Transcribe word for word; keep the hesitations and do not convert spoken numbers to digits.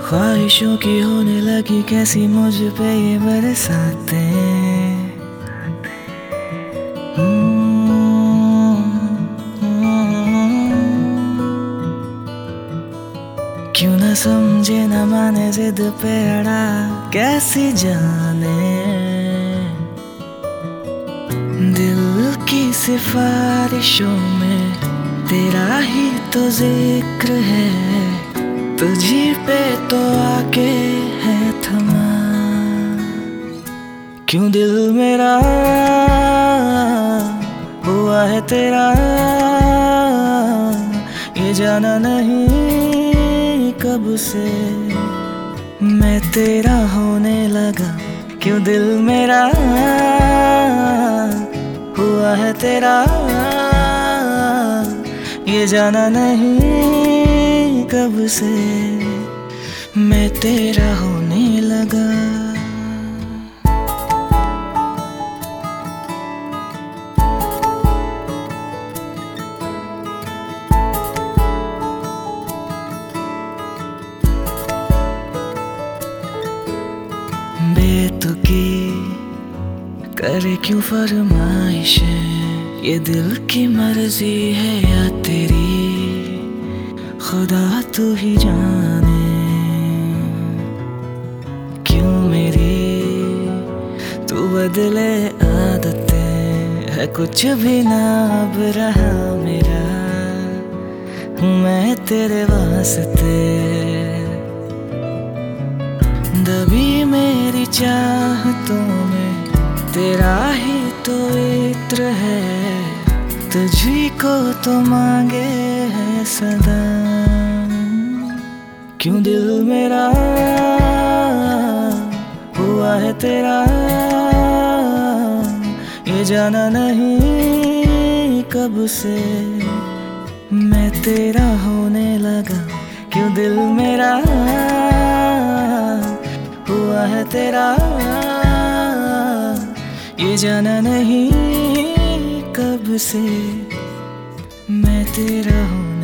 ख्वाहिशों की होने लगी कैसी मुझ पे ये बरसातें। क्यों न समझे न माने जिद पे अड़ा कैसी जाने। दिल की सिफारिशों में तेरा ही तो जिक्र है, तुझी पे तो आके है थमा। क्यों दिल मेरा हुआ है तेरा, ये जाना नहीं कब से मैं तेरा होने लगा। क्यों दिल मेरा हुआ है तेरा, ये जाना नहीं कब से मैं तेरा होने लगा। बेतुकी करे क्यों फरमाइशें, ये दिल की मर्जी है या तेरी, खुदा तू ही जाने। क्यों मेरी तू बदले आदतें, है कुछ भी ना अब रहा मेरा, हूँ मैं तेरे वास्ते। दबी मेरी चाहतों में तेरा ही तो इत्र है, तुझी को तो मांगे है सदा। क्यों दिल मेरा हुआ है तेरा, ये जाना नहीं कब से मैं तेरा होने लगा। क्यों दिल मेरा हुआ है तेरा, ये जाना नहीं कब से मैं तेरा हूँ।